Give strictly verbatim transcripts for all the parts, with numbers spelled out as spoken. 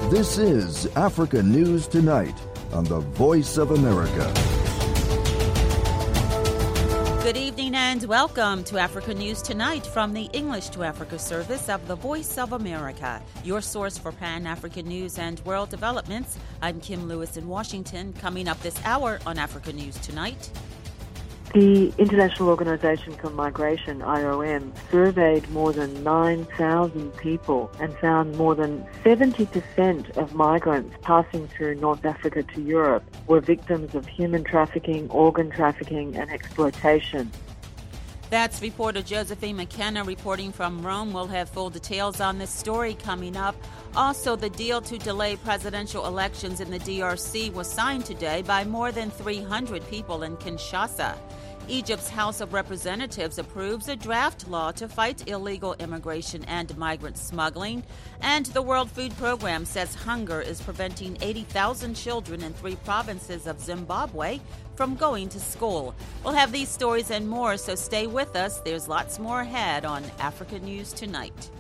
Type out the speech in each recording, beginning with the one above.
This is Africa News Tonight on the Voice of America. Good evening and welcome to Africa News Tonight from the English to Africa service of the Voice of America, your source for Pan-African news and world developments. I'm Kim Lewis in Washington. Coming up this hour on Africa News Tonight. The International Organization for Migration, I O M, surveyed more than nine thousand people and found more than seventy percent of migrants passing through North Africa to Europe were victims of human trafficking, organ trafficking, and exploitation. That's reporter Josephine McKenna reporting from Rome. We'll have full details on this story coming up. Also, the deal to delay presidential elections in the D R C was signed today by more than three hundred people in Kinshasa. Egypt's House of Representatives approves a draft law to fight illegal immigration and migrant smuggling. And the World Food Program says hunger is preventing eighty thousand children in three provinces of Zimbabwe from going to school. We'll have these stories and more, so stay with us. There's lots more ahead on Africa News Tonight.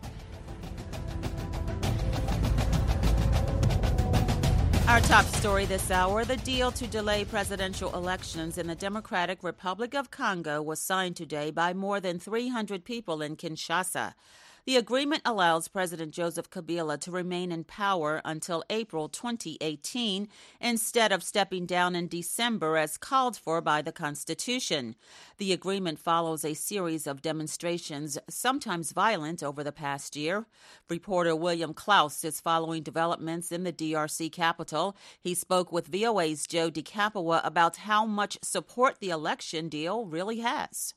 Our top story this hour, the deal to delay presidential elections in the Democratic Republic of Congo was signed today by more than three hundred people in Kinshasa. The agreement allows President Joseph Kabila to remain in power until April twenty eighteen instead of stepping down in December as called for by the Constitution. The agreement follows a series of demonstrations, sometimes violent, over the past year. Reporter William Klaus is following developments in the D R C capital. He spoke with V O A's Joe DeCapua about how much support the election deal really has.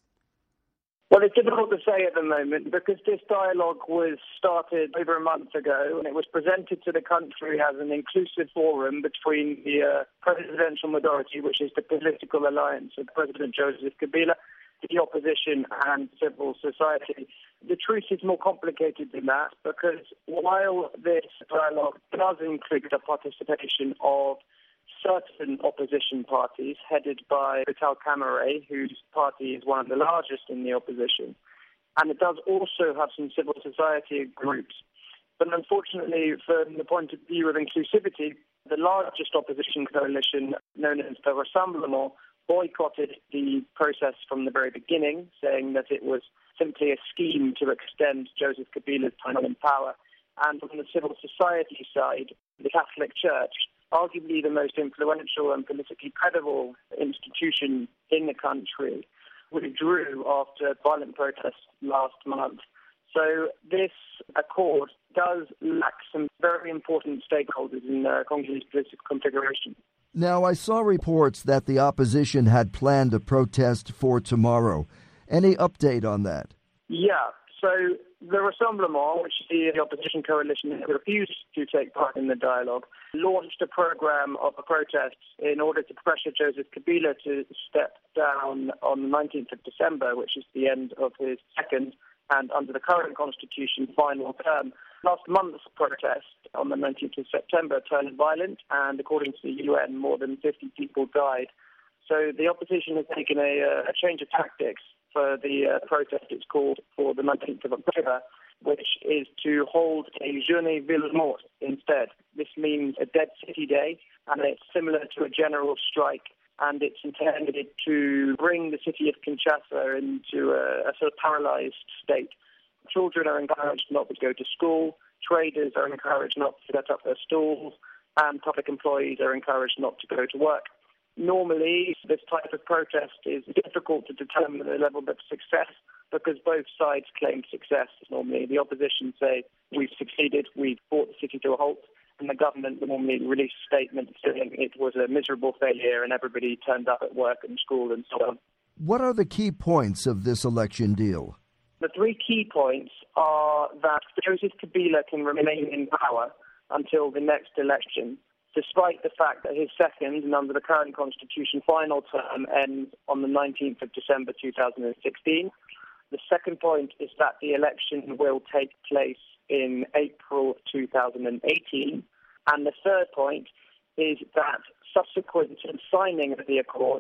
Well, it's difficult to say at the moment because this dialogue was started over a month ago and it was presented to the country as an inclusive forum between the uh, presidential majority, which is the political alliance of President Joseph Kabila, the opposition and civil society. The truth is more complicated than that because while this dialogue does include the participation of certain opposition parties headed by Vital Kamerhe, whose party is one of the largest in the opposition. And it does also have some civil society groups. But unfortunately, from the point of view of inclusivity, the largest opposition coalition, known as the Rassemblement, boycotted the process from the very beginning, saying that it was simply a scheme to extend Joseph Kabila's time in power. And from the civil society side, the Catholic Church, arguably the most influential and politically credible institution in the country, withdrew after violent protests last month. So this accord does lack some very important stakeholders in the Congolese political configuration. Now, I saw reports that the opposition had planned a protest for tomorrow. Any update on that? Yeah, so the Rassemblement, which is the opposition coalition that refused to take part in the dialogue, launched a program of protests in order to pressure Joseph Kabila to step down on the nineteenth of December, which is the end of his second and, under the current constitution, final term. Last month's protest on the nineteenth of September turned violent, and according to the U N, more than fifty people died. So the opposition has taken a, a change of tactics for the uh, protest it's called for the nineteenth of October, which is to hold a Journée Ville Morte instead. This means a Dead City Day, and it's similar to a general strike, and it's intended to bring the city of Kinshasa into a, a sort of paralyzed state. Children are encouraged not to go to school, traders are encouraged not to set up their stalls, and public employees are encouraged not to go to work. Normally, this type of protest is difficult to determine the level of success because both sides claim success. Normally, the opposition say, we've succeeded, we've brought the city to a halt, and the government will normally release a statement saying it was a miserable failure and everybody turned up at work and school and so on. What are the key points of this election deal? The three key points are that Joseph Kabila can remain in power until the next election, despite the fact that his second, and under the current constitution, final term ends on the nineteenth of December two thousand sixteen. The second point is that the election will take place in April two thousand eighteen. And the third point is that subsequent to the signing of the accord,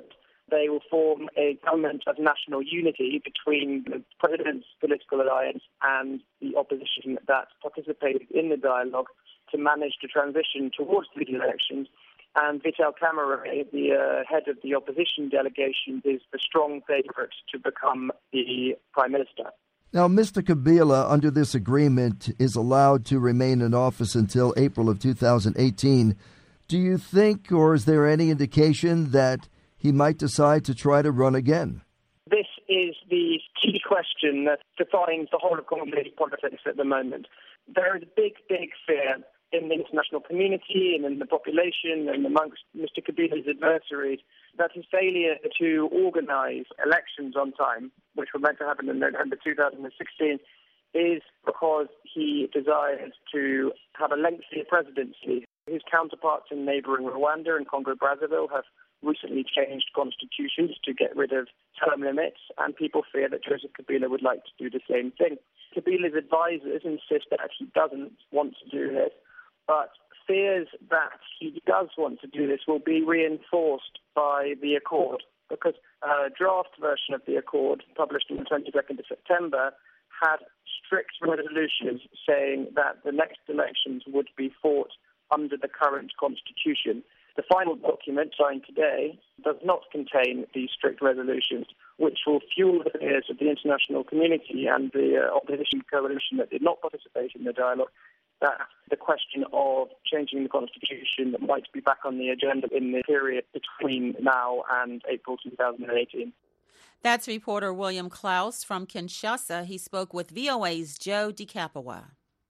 they will form a government of national unity between the president's political alliance and the opposition that participated in the dialogue to manage the transition towards these elections. And Vital Kamerhe, the uh, head of the opposition delegation, is the strong favourite to become the prime minister. Now, Mister Kabila, under this agreement, is allowed to remain in office until April of two thousand eighteen. Do you think, or is there any indication that he might decide to try to run again? This is the key question that defines the whole of Congolese politics at the moment. There is a big, big fear in the international community and in the population and amongst Mister Kabila's adversaries that his failure to organize elections on time, which were meant to happen in November two thousand sixteen, is because he desires to have a lengthier presidency. His counterparts in neighboring Rwanda and Congo-Brazzaville have recently changed constitutions to get rid of term limits, and people fear that Joseph Kabila would like to do the same thing. Kabila's advisors insist that he doesn't want to do this, but fears that he does want to do this will be reinforced by the accord, because a draft version of the accord, published on the twenty-second of September, had strict resolutions saying that the next elections would be fought under the current constitution. The final document, signed today, does not contain these strict resolutions, which will fuel the fears of the international community and the uh, opposition coalition that did not participate in the dialogue, that the question of changing the constitution might be back on the agenda in the period between now and April two thousand eighteen. That's reporter William Klaus from Kinshasa. He spoke with V O A's Joe DiCapua.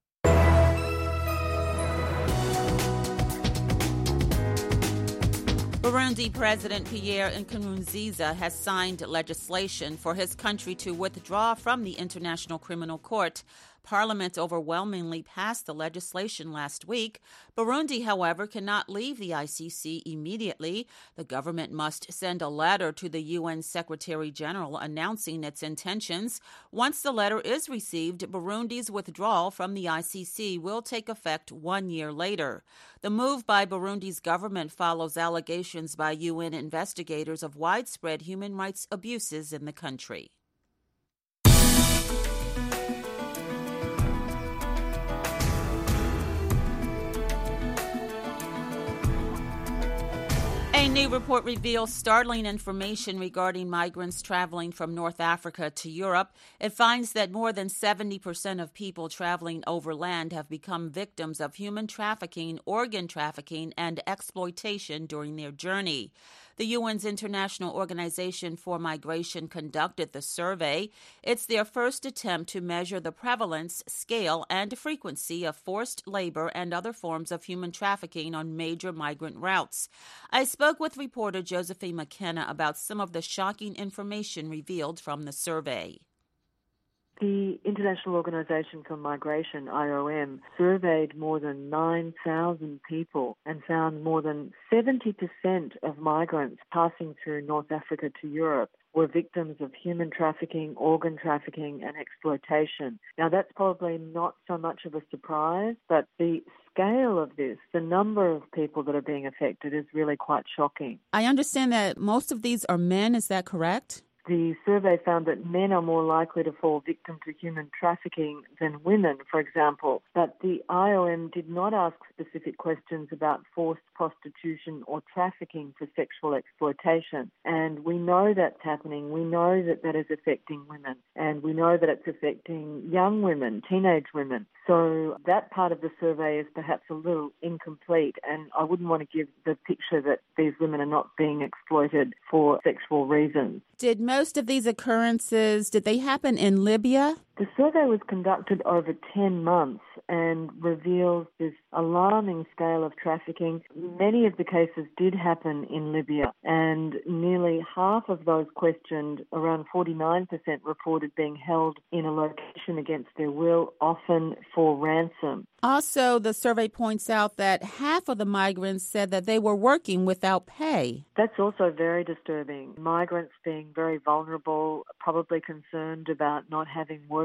Burundi President Pierre Nkurunziza has signed legislation for his country to withdraw from the International Criminal Court. Parliament overwhelmingly passed the legislation last week. Burundi, however, cannot leave the I C C immediately. The government must send a letter to the U N Secretary General announcing its intentions. Once the letter is received, Burundi's withdrawal from the I C C will take effect one year later. The move by Burundi's government follows allegations by U N investigators of widespread human rights abuses in the country. A new report reveals startling information regarding migrants traveling from North Africa to Europe. It finds that more than seventy percent of people traveling overland have become victims of human trafficking, organ trafficking, and exploitation during their journey. The U N's International Organization for Migration conducted the survey. It's their first attempt to measure the prevalence, scale, and frequency of forced labor and other forms of human trafficking on major migrant routes. I spoke with reporter Josephine McKenna about some of the shocking information revealed from the survey. The International Organization for Migration, I O M, surveyed more than nine thousand people and found more than seventy percent of migrants passing through North Africa to Europe were victims of human trafficking, organ trafficking, and exploitation. Now, that's probably not so much of a surprise, but the scale of this, the number of people that are being affected, is really quite shocking. I understand that most of these are men, is that correct? The survey found that men are more likely to fall victim to human trafficking than women, for example. But the I O M did not ask specific questions about forced prostitution or trafficking for sexual exploitation. And we know that's happening. We know that that is affecting women. And we know that it's affecting young women, teenage women. So that part of the survey is perhaps a little incomplete. And I wouldn't want to give the picture that these women are not being exploited for sexual reasons. Did most of these occurrences, did they happen in Libya? The survey was conducted over ten months and reveals this alarming scale of trafficking. Many of the cases did happen in Libya, and nearly half of those questioned, around forty-nine percent, reported being held in a location against their will, often for ransom. Also, the survey points out that half of the migrants said that they were working without pay. That's also very disturbing. Migrants being very vulnerable, probably concerned about not having work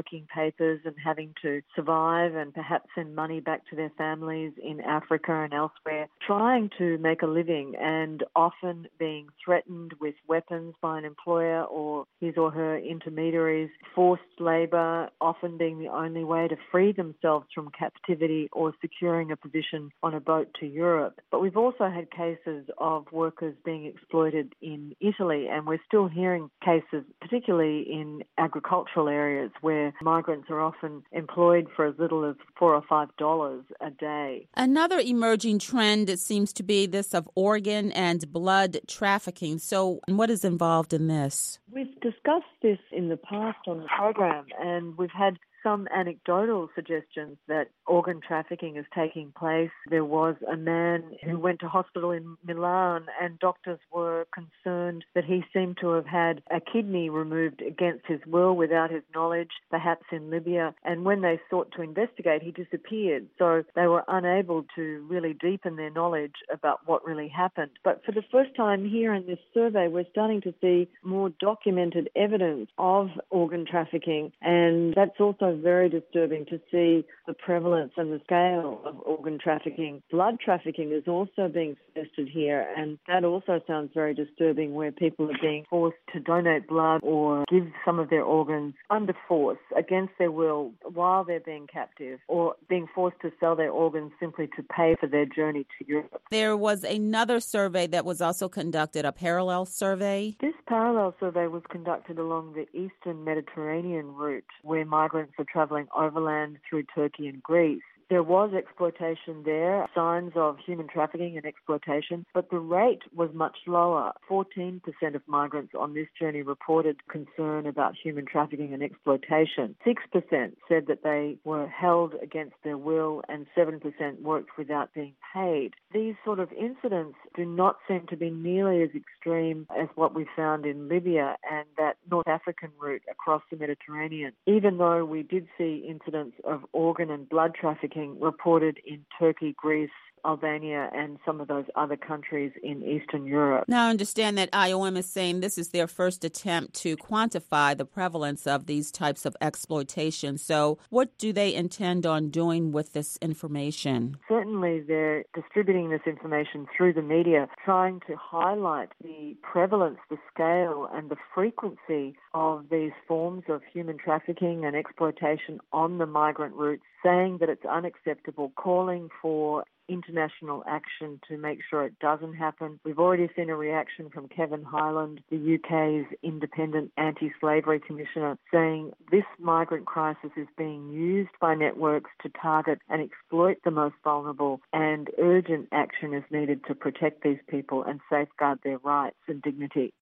working papers and having to survive and perhaps send money back to their families in Africa and elsewhere, trying to make a living and often being threatened with weapons by an employer or his or her intermediaries, forced labour often being the only way to free themselves from captivity or securing a position on a boat to Europe. But we've also had cases of workers being exploited in Italy, and we're still hearing cases, particularly in agricultural areas, where migrants are often employed for as little as four or five dollars a day. Another emerging trend seems to be this of organ and blood trafficking. So what is involved in this? We've discussed this in the past on the program, and we've had some anecdotal suggestions that organ trafficking is taking place. There was a man who went to hospital in Milan, and doctors were concerned that he seemed to have had a kidney removed against his will without his knowledge, perhaps in Libya. And when they sought to investigate, he disappeared. So they were unable to really deepen their knowledge about what really happened. But for the first time here in this survey, we're starting to see more documented evidence of organ trafficking, and that's also very disturbing to see the prevalence and the scale of organ trafficking. Blood trafficking is also being suggested here, and that also sounds very disturbing, where people are being forced to donate blood or give some of their organs under force against their will while they're being captive, or being forced to sell their organs simply to pay for their journey to Europe. There was another survey that was also conducted, a parallel survey. This parallel survey was conducted along the eastern Mediterranean route, where migrants are travelling overland through Turkey and Greece. There was exploitation there, signs of human trafficking and exploitation, but the rate was much lower. fourteen percent of migrants on this journey reported concern about human trafficking and exploitation. six percent said that they were held against their will, and seven percent worked without being paid. These sort of incidents do not seem to be nearly as extreme as what we found in Libya and that North African route across the Mediterranean, even though we did see incidents of organ and blood trafficking reported in Turkey, Greece, Albania, and some of those other countries in Eastern Europe. Now, I understand that I O M is saying this is their first attempt to quantify the prevalence of these types of exploitation. So what do they intend on doing with this information? Certainly, they're distributing this information through the media, trying to highlight the prevalence, the scale, and the frequency of these forms of human trafficking and exploitation on the migrant routes, saying that it's unacceptable, calling for international action to make sure it doesn't happen. We've already seen a reaction from Kevin Hyland, the U K's independent anti-slavery commissioner, saying this migrant crisis is being used by networks to target and exploit the most vulnerable, and urgent action is needed to protect these people and safeguard their rights and dignity.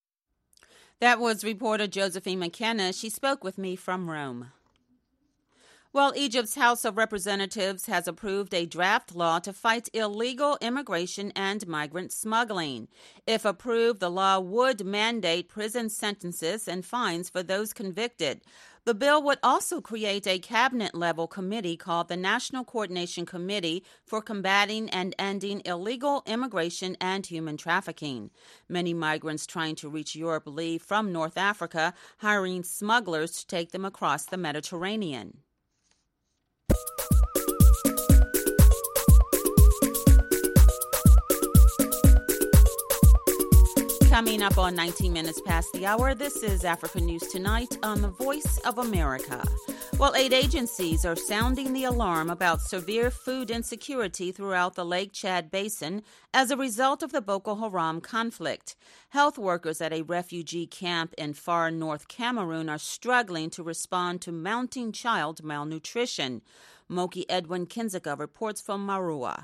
That was reporter Josephine McKenna. She spoke with me from Rome. Well, Egypt's House of Representatives has approved a draft law to fight illegal immigration and migrant smuggling. If approved, the law would mandate prison sentences and fines for those convicted. The bill would also create a cabinet-level committee called the National Coordination Committee for Combating and Ending Illegal Immigration and Human Trafficking. Many migrants trying to reach Europe leave from North Africa, hiring smugglers to take them across the Mediterranean. Coming up on nineteen minutes past the hour, this is Africa News Tonight on the Voice of America. Well, eight agencies are sounding the alarm about severe food insecurity throughout the Lake Chad Basin as a result of the Boko Haram conflict. Health workers at a refugee camp in far north Cameroon are struggling to respond to mounting child malnutrition. Moki Edwin Kinzika reports from Marua.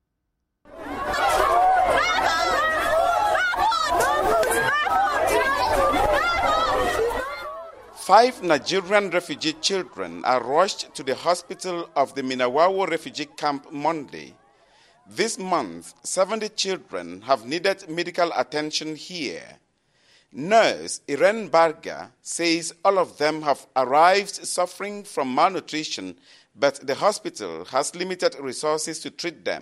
Five Nigerian refugee children are rushed to the hospital of the Minawawo refugee camp Monday. This month, seventy children have needed medical attention here. Nurse Irene Barga says all of them have arrived suffering from malnutrition, but the hospital has limited resources to treat them.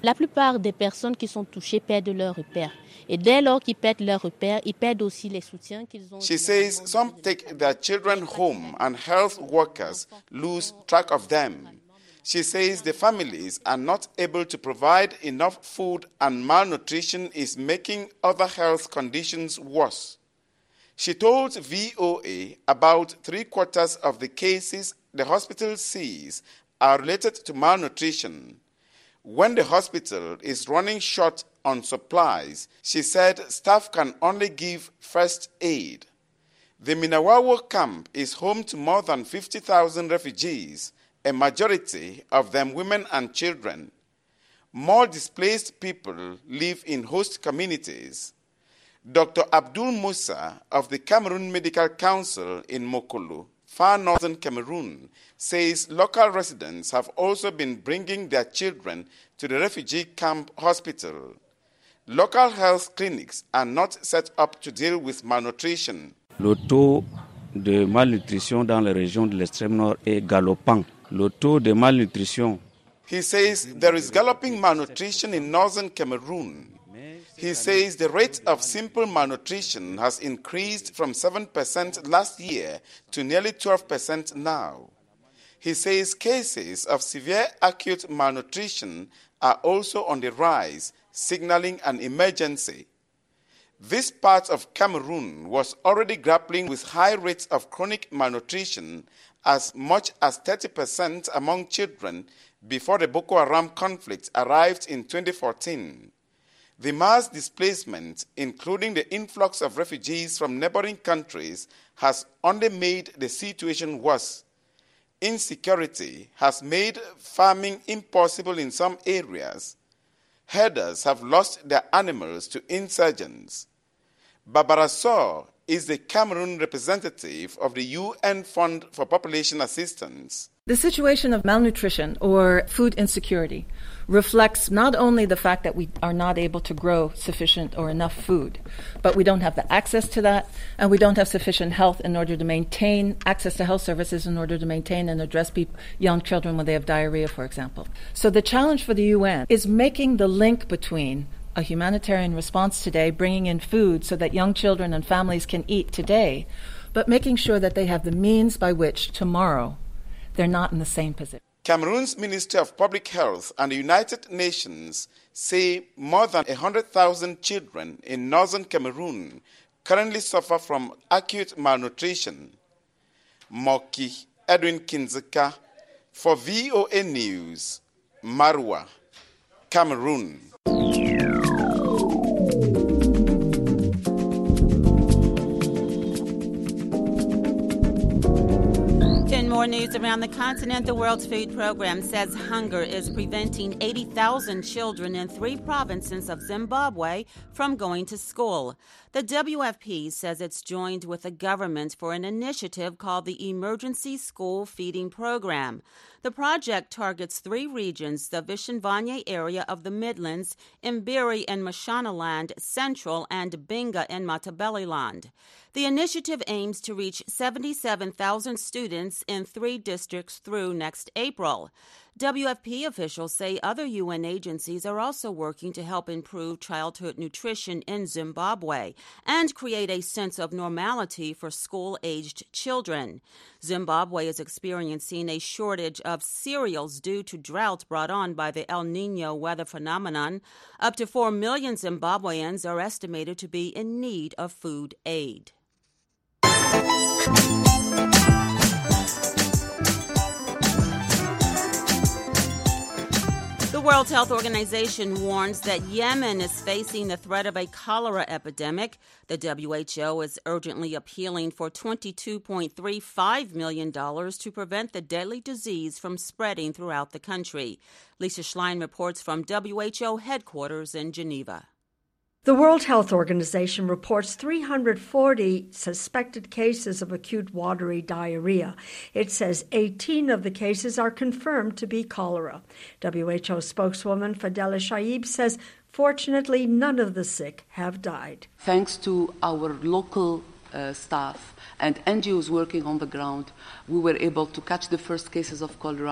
La plupart des personnes qui sont touchées perdent leurs repères. Et dès lors qu'ils perdent leurs repères, ils perdent aussi les soutiens qu'ils ont. She says some take their children home and health workers lose track of them. She says the families are not able to provide enough food and malnutrition is making other health conditions worse. She told V O A about three quarters of the cases the hospital sees are related to malnutrition. When the hospital is running short on supplies, she said staff can only give first aid. The Minawawo camp is home to more than fifty thousand refugees, a majority of them women and children. More displaced people live in host communities. Doctor Abdul Musa of the Cameroon Medical Council in Mokolo, far northern Cameroon, says local residents have also been bringing their children to the refugee camp hospital. Local health clinics are not set up to deal with malnutrition. Le taux de malnutrition dans les régions de l'extrême nord est galopant. Le taux de malnutrition. He says there is galloping malnutrition in northern Cameroon. He says the rate of simple malnutrition has increased from seven percent last year to nearly twelve percent now. He says cases of severe acute malnutrition are also on the rise, signaling an emergency. This part of Cameroon was already grappling with high rates of chronic malnutrition, as much as thirty percent among children before the Boko Haram conflict arrived in twenty fourteen. The mass displacement, including the influx of refugees from neighboring countries, has only made the situation worse. Insecurity has made farming impossible in some areas. Herders have lost their animals to insurgents. Barbara Sow is the Cameroon representative of the U N Fund for Population Assistance. The situation of malnutrition or food insecurity reflects not only the fact that we are not able to grow sufficient or enough food, but we don't have the access to that, and we don't have sufficient health in order to maintain access to health services in order to maintain and address people, young children when they have diarrhea, for example. So the challenge for the U N is making the link between a humanitarian response today, bringing in food so that young children and families can eat today, but making sure that they have the means by which tomorrow they're not in the same position. Cameroon's Ministry of Public Health and the United Nations say more than one hundred thousand children in northern Cameroon currently suffer from acute malnutrition. Moki Edwin Kinzeka for V O A News, Marwa, Cameroon. More news around the continent. The World Food Program says hunger is preventing eighty thousand children in three provinces of Zimbabwe from going to school. The W F P says it's joined with the government for an initiative called the Emergency School Feeding Program. The project targets three regions, the Vishnvanye area of the Midlands, Mbiri and Mashonaland Central, and Binga and Matabeleland. The initiative aims to reach seventy-seven thousand students in three districts through next April. W F P officials say other U N agencies are also working to help improve childhood nutrition in Zimbabwe and create a sense of normality for school-aged children. Zimbabwe is experiencing a shortage of cereals due to drought brought on by the El Niño weather phenomenon. Up to four million Zimbabweans are estimated to be in need of food aid. The World Health Organization warns that Yemen is facing the threat of a cholera epidemic. The W H O is urgently appealing for twenty-two point three five million dollars to prevent the deadly disease from spreading throughout the country. Lisa Schlein reports from W H O headquarters in Geneva. The World Health Organization reports three hundred forty suspected cases of acute watery diarrhea. It says eighteen of the cases are confirmed to be cholera. W H O spokeswoman Fadela Shaib says, fortunately, none of the sick have died. Thanks to our local uh, staff and N G Os working on the ground, we were able to catch the first cases of cholera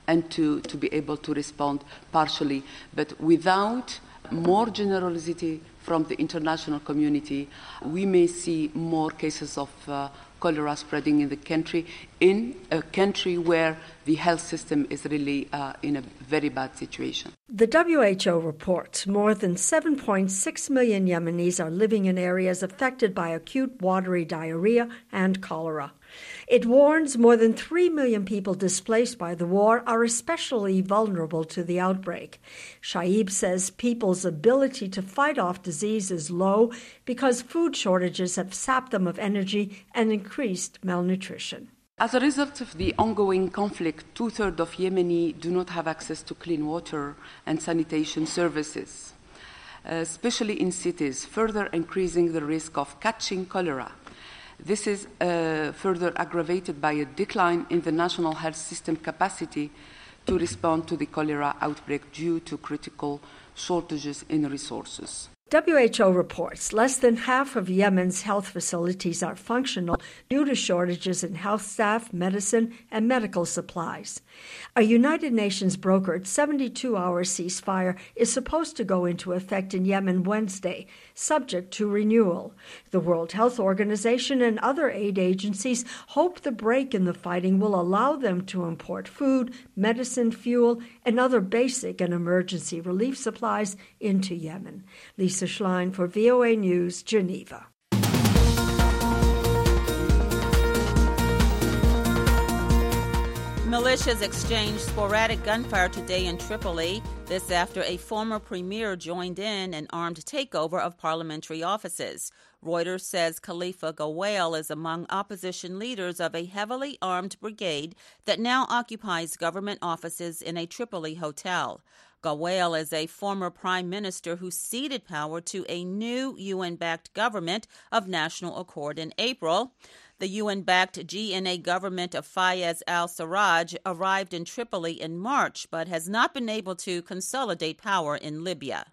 and to, to be able to respond partially. But without more generosity from the international community, we may see more cases of uh, cholera spreading in the country, in a country where the health system is really uh, in a very bad situation. The W H O reports more than seven point six million Yemenis are living in areas affected by acute watery diarrhea and cholera. It warns more than three million people displaced by the war are especially vulnerable to the outbreak. Shaib says people's ability to fight off disease is low because food shortages have sapped them of energy and increased malnutrition. As a result of the ongoing conflict, two-thirds of Yemeni do not have access to clean water and sanitation services, especially in cities, further increasing the risk of catching cholera. This is uh, further aggravated by a decline in the national health system capacity to respond to the cholera outbreak due to critical shortages in resources. W H O reports less than half of Yemen's health facilities are functional due to shortages in health staff, medicine, and medical supplies. A United Nations brokered seventy-two hour ceasefire is supposed to go into effect in Yemen Wednesday, subject to renewal. The World Health Organization and other aid agencies hope the break in the fighting will allow them to import food, medicine, fuel, and other basic and emergency relief supplies into Yemen. Lisa Schlein for V O A News, Geneva. Militias exchanged sporadic gunfire today in Tripoli. This after a former premier joined in an armed takeover of parliamentary offices. Reuters says Khalifa Gawail is among opposition leaders of a heavily armed brigade that now occupies government offices in a Tripoli hotel. Gawail is a former prime minister who ceded power to a new U N-backed government of national accord in April. The U N-backed G N A government of Fayez al-Sarraj arrived in Tripoli in March, but has not been able to consolidate power in Libya.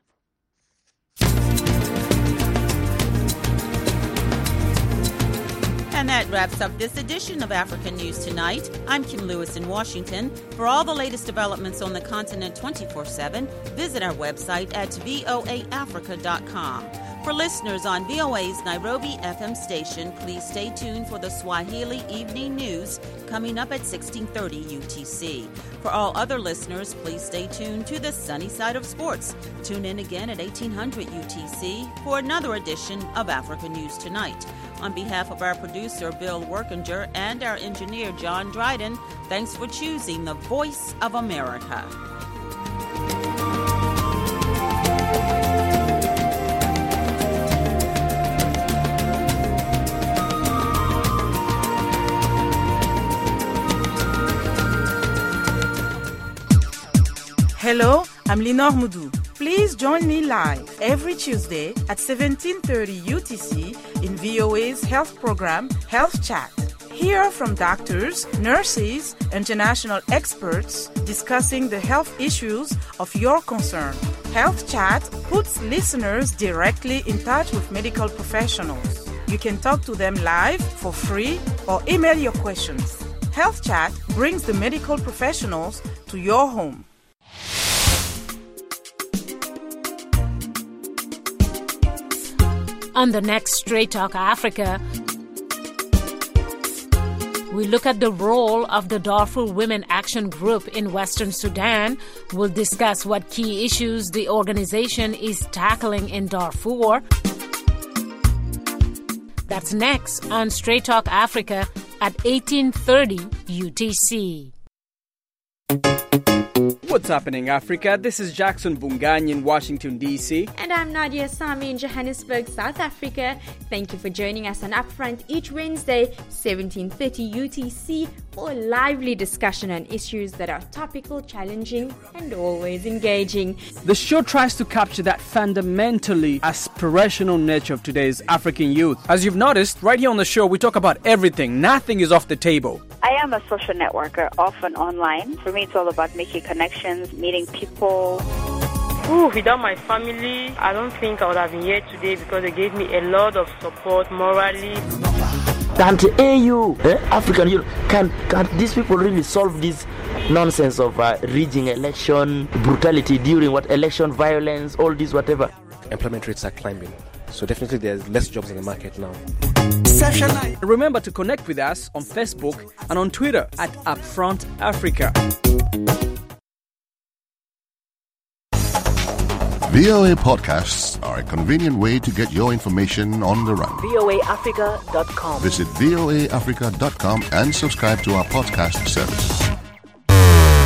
And that wraps up this edition of African News Tonight. I'm Kim Lewis in Washington. For all the latest developments on the continent twenty-four seven, visit our website at voa africa dot com. For listeners on V O A's Nairobi F M station, please stay tuned for the Swahili Evening News coming up at sixteen thirty U T C. For all other listeners, please stay tuned to the Sunny Side of Sports. Tune in again at eighteen hundred U T C for another edition of Africa News Tonight. On behalf of our producer, Bill Workinger, and our engineer, John Dryden, thanks for choosing the Voice of America. Hello, I'm Lenore Moudou. Please join me live every Tuesday at seventeen thirty U T C in V O A's health program, Health Chat. Hear from doctors, nurses, international experts discussing the health issues of your concern. Health Chat puts listeners directly in touch with medical professionals. You can talk to them live for free or email your questions. Health Chat brings the medical professionals to your home. On the next Straight Talk Africa, we look at the role of the Darfur Women Action Group in Western Sudan. We'll discuss what key issues the organization is tackling in Darfur. That's next on Straight Talk Africa at eighteen thirty U T C. What's happening, Africa? This is Jackson Bungany in Washington, D C. And I'm Nadia Sami in Johannesburg, South Africa. Thank you for joining us on Upfront each Wednesday, seventeen thirty U T C, for a lively discussion on issues that are topical, challenging, and always engaging. The show tries to capture that fundamentally aspirational nature of today's African youth. As you've noticed, right here on the show, we talk about everything. Nothing is off the table. I am a social networker, often online. For me, it's all about making connections, meeting people. Ooh, without my family, I don't think I would have been here today because they gave me a lot of support morally. Can't A U, eh, African Union, can, can these people really solve this nonsense of uh, rigging election, brutality during what election violence, all this whatever. Employment rates are climbing, so definitely there's less jobs in the market now. Remember to connect with us on Facebook and on Twitter at Upfront Africa. V O A podcasts are a convenient way to get your information on the run. V O A Africa dot com. Visit V O A Africa dot com and subscribe to our podcast service.